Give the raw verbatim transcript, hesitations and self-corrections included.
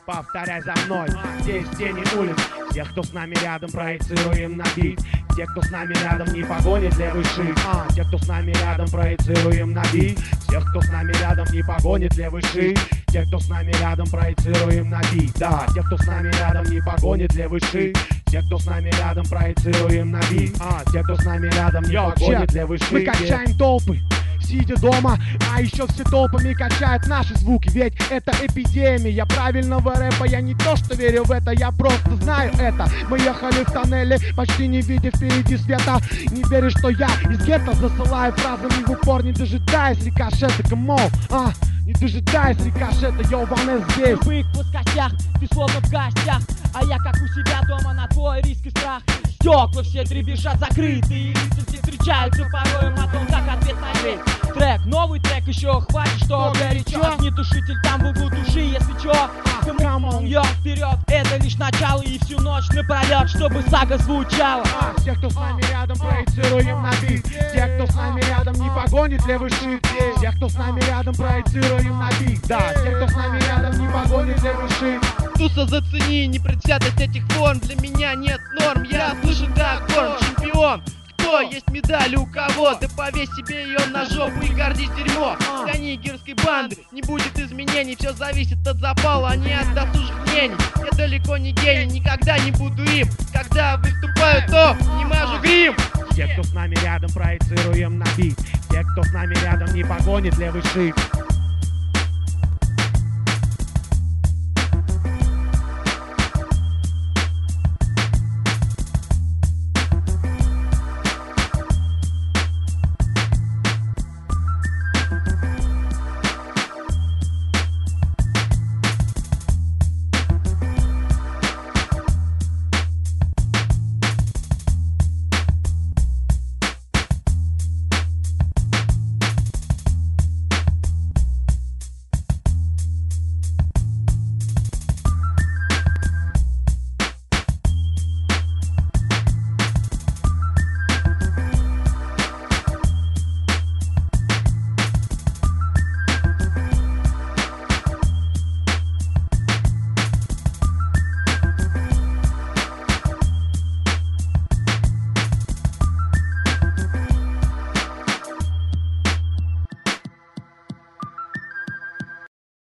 повторяй за мной. Здесь тени улиц, тех, кто с нами рядом, проецируем на бит. Те, кто с нами рядом, не погонит для высших. А, те, кто с нами рядом, проецируем на бит. Тех, кто с нами рядом, не погонит для высших. Те, кто с нами рядом, проецируем на бит. Да, те, кто с нами рядом, не погонит для высших. Те, кто с нами рядом, проецируем на бит. А, те, кто с нами рядом, не Йо, погонит чек. для высших. Мы качаем толпы, сидя дома, а еще все толпами качают наши звуки. Ведь это эпидемия правильного рэпа. Я не то что верю в это, я просто знаю это. Мы ехали в тоннеле, почти не видя впереди света. Не веришь, что я из гетто засылаю фразами в упор, не дожидаясь рикошета, камон, а, не дожидаясь рикошета, йоу, Ванесс здесь. Бык в плоскостях, ты словно в гостях, а я как у себя дома на твой риск и страх. Стекла все дребезжат закрытые, лица все встречаются порой, а потом как ответ на рейд. Трек, новый трек, еще хватит, что горячо. Огнетушитель там в углу души, если чё. Come on, йо, вперед, это лишь начало, и всю ночь напролет, чтобы сага звучала. А, те, кто с нами рядом, проецируем на бит. Те, кто с нами рядом, не погонит для высших. Те, кто с нами рядом, проецируем на бит. Да, те, кто с нами рядом, не погонит для высших. Туса, зацени непредвзятость этих форм. Для меня нет норм, я слышу как корм, чемпион. Кто есть медаль у кого? Ты повесь себе ее на жопу и гордись дерьмо. Для нигерской банды не будет изменений. Все зависит от запала, а не от досужих мнений. Я далеко не гений, никогда не буду им. Когда выступаю, то не мажу грим. Те, кто с нами рядом, проецируем на бит. Те, кто с нами рядом, не погонит для высших.